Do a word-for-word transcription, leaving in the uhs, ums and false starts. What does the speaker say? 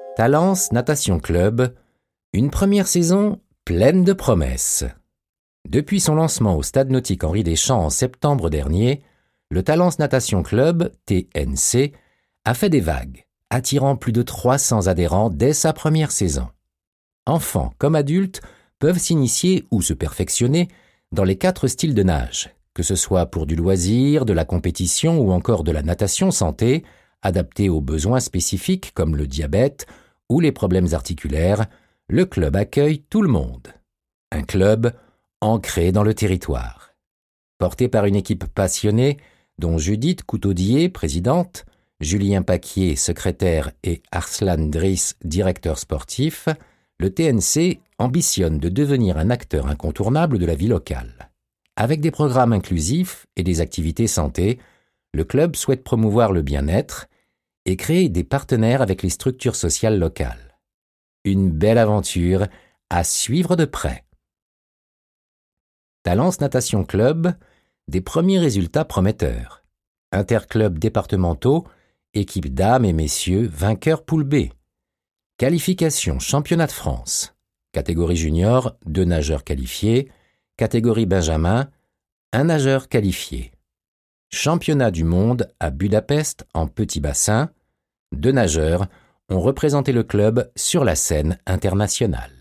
Talence Natation Club, une première saison pleine de promesses. Depuis son lancement au Stade Nautique Henri Deschamps en septembre dernier, le Talence Natation Club, T N C, a fait des vagues, attirant plus de trois cents adhérents dès sa première saison. Enfants comme adultes peuvent s'initier ou se perfectionner dans les quatre styles de nage, que ce soit pour du loisir, de la compétition ou encore de la natation santé, adaptée aux besoins spécifiques comme le diabète ou les problèmes articulaires. Le club accueille tout le monde. Un club ancré dans le territoire. Porté par une équipe passionnée, dont Judith Coutaudier, présidente, Julien Paquier, secrétaire et Arslan Driss, directeur sportif, le T N C ambitionne de devenir un acteur incontournable de la vie locale. Avec des programmes inclusifs et des activités santé, le club souhaite promouvoir le bien-être et créer des partenaires avec les structures sociales locales. Une belle aventure à suivre de près. Talence Natation Club, des premiers résultats prometteurs. Interclubs départementaux, équipes dames et messieurs, vainqueurs poule B. Qualification championnat de France. Catégorie junior, deux nageurs qualifiés. Catégorie benjamin, un nageur qualifié. Championnat du monde à Budapest en petit bassin. Deux nageurs ont représenté le club sur la scène internationale.